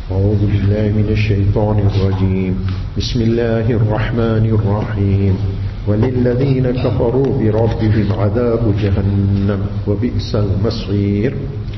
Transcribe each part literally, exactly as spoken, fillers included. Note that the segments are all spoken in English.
أعوذ بالله من الشيطان الرجيم بسم الله الرحمن الرحيم وللذين كفروا بربهم عذاب جهنم وبئس المصير.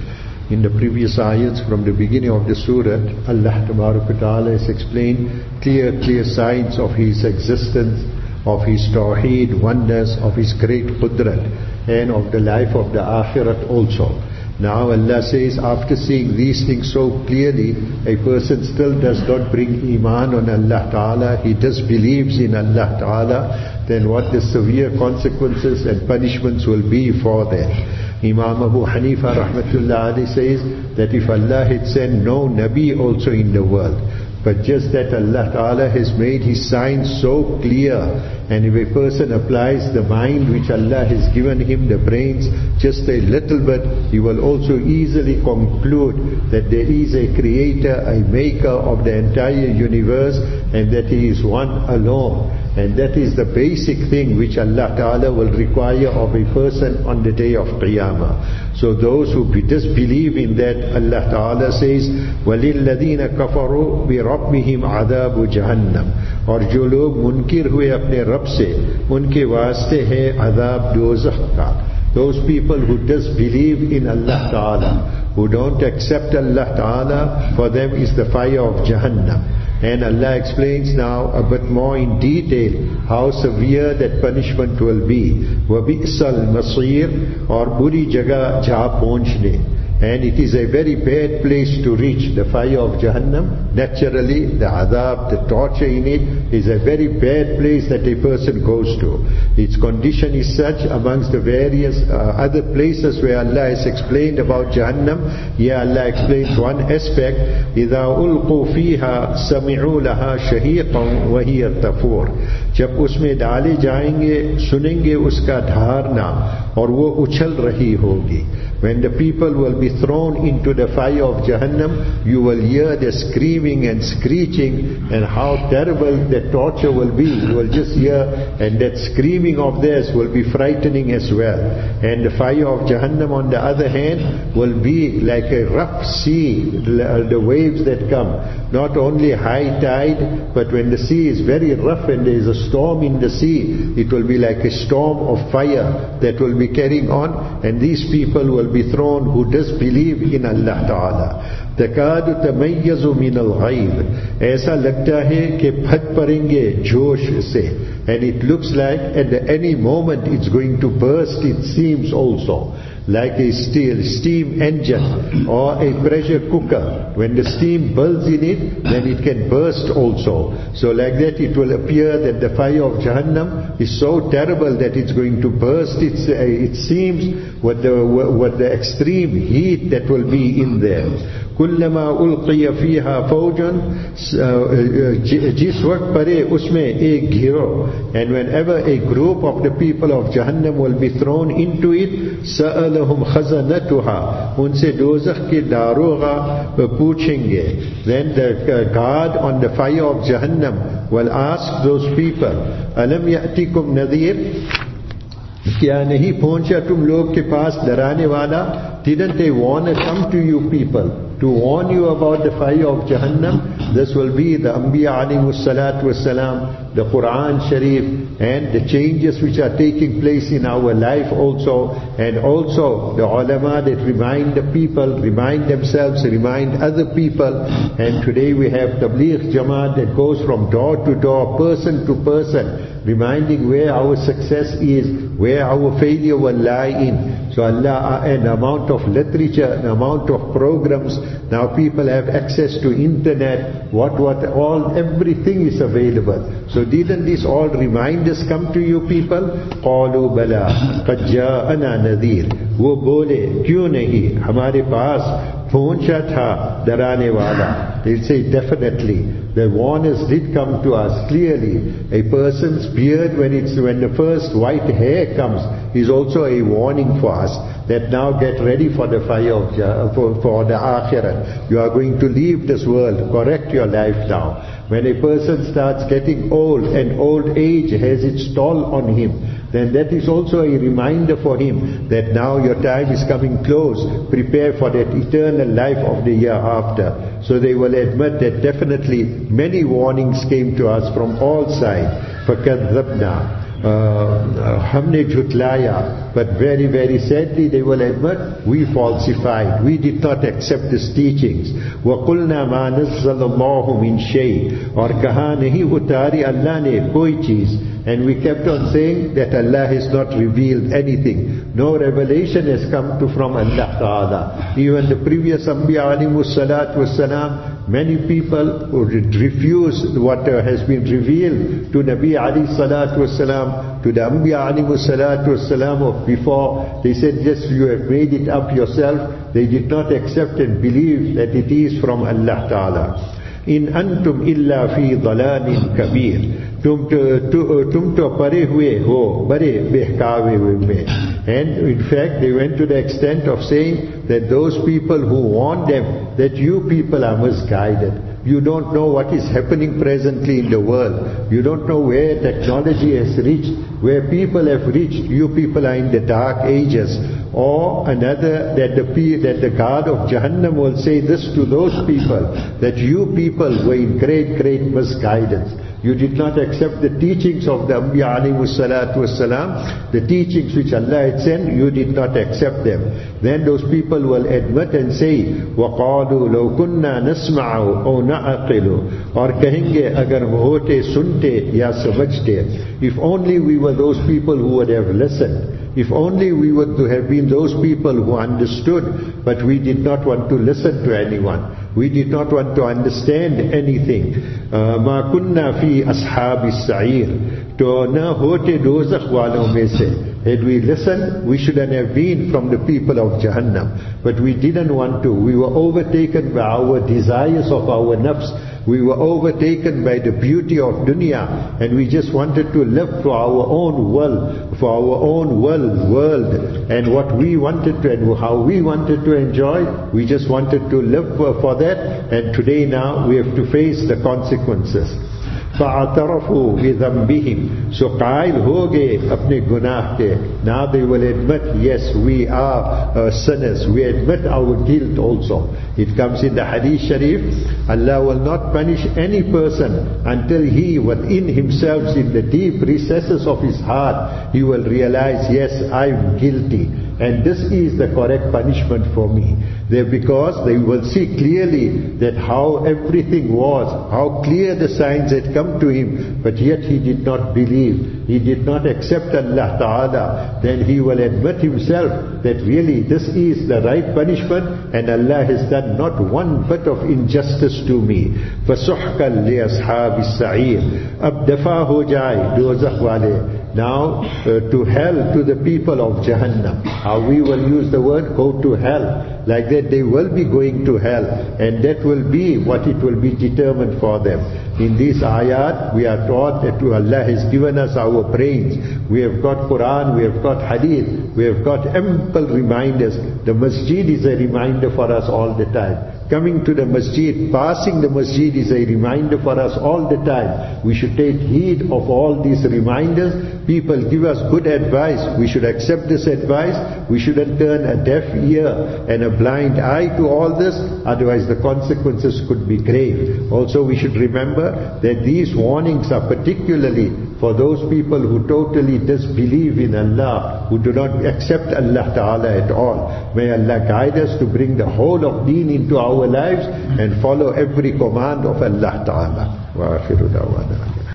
In the previous ayats from the beginning of the surah, Allah Ta'ala has explained clear, clear signs of His existence, of His tawheed, oneness, of His great qudrat, and of the life of the akhirat also. Now Allah says, after seeing these things so clearly, a person still does not bring iman on Allah Ta'ala, he disbelieves in Allah Ta'ala, then what the severe consequences and punishments will be for that. Imam Abu Hanifa Rahmatullah Ali says that if Allah had sent no Nabi also in the world, but just that Allah Ta'ala has made His signs so clear, and if a person applies the mind which Allah has given him, the brains, just a little bit, he will also easily conclude that there is a creator, a maker of the entire universe, and that He is one alone. And that is the basic thing which Allah Ta'ala will require of a person on the day of Qiyamah. So those who disbelieve in that, Allah Ta'ala says, وَلِلَّذِينَ كَفَرُوا بِرَبِّهِمْ عَذَابُ جَهَنَّمْ. और जो लोग मुनकिर हुए अपने रब से, उनके वास्ते है अज़ाब दोज़ख का. Those people who disbelieve in Allah Ta'ala, who don't accept Allah Ta'ala, for them is the fire of Jahannam. And Allah explains now a bit more in detail how severe that punishment will be. وَبِئْسَ الْمَصِيرُ, और बुरी जगह जहाँ पहुँचने. And it is a very bad place to reach, the fire of Jahannam. Naturally, the adhab, the torture in it is a very bad place that a person goes to. Its condition is such amongst the various uh, other places where Allah has explained about Jahannam. Here Allah explains one aspect, إِذَا أُلْقُوا فِيهَا سَمِعُوا لَهَا شَهِيقًا وَهِيَ تَفُورُ. जब उसमें डाले जाएंगे, सुनेंगे उसका धारना, और वो उछल रही होगी. When the people will be thrown into the fire of Jahannam, you will hear the screaming and screeching, and how terrible the torture will be. You will just hear, and that screaming of theirs will be frightening as well. And the fire of Jahannam, on the other hand, will be like a rough sea, the waves that come. Not only high tide, but when the sea is very rough and there is a storm in the sea, it will be like a storm of fire that will be carrying on, and these people will be thrown who disbelieve in Allah Ta'ala. तकादु तमय्यज़ु मिनल ग़ैज़. ऐसा लगता है कि फट पड़ेंगे जोश से. And it looks like at any moment it's going to burst, it seems also. Like a steel, steam engine or a pressure cooker. When the steam builds in it, then it can burst also. So like that it will appear that the fire of Jahannam is so terrible that it's going to burst. It's, uh, it seems what the, what the extreme heat that will be in there. कुल्लमा उल्क़िय फ़ीहा फ़ौजुन, जिस वक्त परे उसमें एक गिरोह, and whenever a group of the people of Jahannam will be thrown into it, सअलहुम ख़ज़नतुहा, उनसे दोज़ख के दारोगा पूछेंगे. Then the guard on the fire of Jahannam will ask those people, अलम यअतिकुम नज़ीर, क्या नहीं पहुंचा तुम लोग के पास डराने वाला? Didn't they want to come to you people to warn you about the fire of Jahannam? This will be the Anbiya alayhi salatu wassalam, the Quran Sharif, and the changes which are taking place in our life also, and also the ulama that remind the people, remind themselves, remind other people. And today we have Tabligh Jamaat that goes from door to door, person to person, reminding where our success is, where our failure will lie in. So Allah, an amount of literature, an amount of programs. Now people have access to internet, what, what, all, everything is available. So didn't these all reminders come to you people? قَالُوا بَلَا قَدْ جَاءَنَا نَذِيرٌ. वो बोले, क्यों नहीं, हमारे पास पहुंचा था डराने वाला. They'll say, definitely. The warners did come to us clearly. A person's beard, when it's when the first white hair comes, is also a warning for us that now get ready for the fire of for, for the akhirat. You are going to leave this world. Correct your life now. When a person starts getting old and old age has its toll on him, then that is also a reminder for him that now your time is coming close. Prepare for that eternal life of the year after. So they will admit that definitely many warnings came to us from all sides. فَكَذَّبْنَا Uh, हमने झुटलाया, but very very sadly they will admit, we falsified, we did not accept his teachings. وَقُلْنَا مَا نَزَّلَ اللَّهُ مِنْ شَيْءٍ, और कहा नहीं उतारी अल्लाह ने कोई चीज. And we kept on saying that Allah has not revealed anything. No revelation has come to from Allah Ta'ala. Even the previous Anbiya alayhimu salatu wassalam, many people who refuse what has been revealed to Nabi alayhi salatu wassalam, to the Anbiya alayhimu salatu wassalam of before, they said, yes, you have made it up yourself. They did not accept and believe that it is from Allah Ta'ala. In antum illa fi dhalalin kabir. तुम तो तुम तो परे हुए हो बड़े बहकावे हुए में. And in fact they went to the extent of saying that those people who warned them that you people are misguided. You don't know what is happening presently in the world. You don't know where technology has reached, where people have reached. You people are in the dark ages. Or another, that the that the God of Jahannam will say this to those people, that you people were in great, great misguidance. You did not accept the teachings of the Anbiya alayhimu salatu wassalam, the teachings which Allah had sent, you did not accept them. Then those people will admit and say, وَقَالُوا لَوْ كُنَّا نَسْمَعُ أَوْ نَعْقِلُ, और कहेंगे अगर होते सुनते या समझते. If only we were those people who would have listened. If only we would have been those people who understood, but we did not want to listen to anyone. We did not want to understand anything. مَا كُنَّا فِي أَصْحَابِ السَّعِيرِ, तो न होते दोज़ख वालों में से. Had we listened, we shouldn't have been from the people of Jahannam. But we didn't want to. We were overtaken by our desires of our nafs. We were overtaken by the beauty of dunya, and we just wanted to live for our own world, for our own world, world, and what we wanted to, and how we wanted to enjoy. We just wanted to live for, for that, and today now we have to face the consequences. فَاعْتَرَفُوا بِذَنْبِهِمْ, so qail ho gaye apne gunah ke. Now they will admit, yes, we are uh, sinners. We admit our guilt also. It comes in the Hadith Sharif, Allah will not punish any person until he within himself, in the deep recesses of his heart, he will realize, yes, I'm guilty. And this is the correct punishment for me. They, because they will see clearly that how everything was, how clear the signs had come to him, but yet he did not believe. He did not accept Allah Ta'ala. Then he will admit himself that really this is the right punishment, and Allah has done not one bit of injustice to me. فَسُحْكًا لِأَصْحَابِ السَّعِيرِ, ab dafa ho jaye dozakh wale. Now uh, to hell, to the people of Jahannam. How we will use the word go to hell. Like that they will be going to hell, and that will be what it will be determined for them. In these ayat we are taught that Allah has given us our brains. We have got Quran, we have got Hadith, we have got ample reminders. The masjid is a reminder for us all the time. Coming to the masjid, passing the masjid is a reminder for us all the time. We should take heed of all these reminders. People give us good advice. We should accept this advice. We shouldn't turn a deaf ear and a blind eye to all this. Otherwise the consequences could be grave. Also we should remember that these warnings are particularly for those people who totally disbelieve in Allah, who do not accept Allah Ta'ala at all. May Allah guide us to bring the whole of deen into our lives and follow every command of Allah Ta'ala. Wa akhiru da'wana.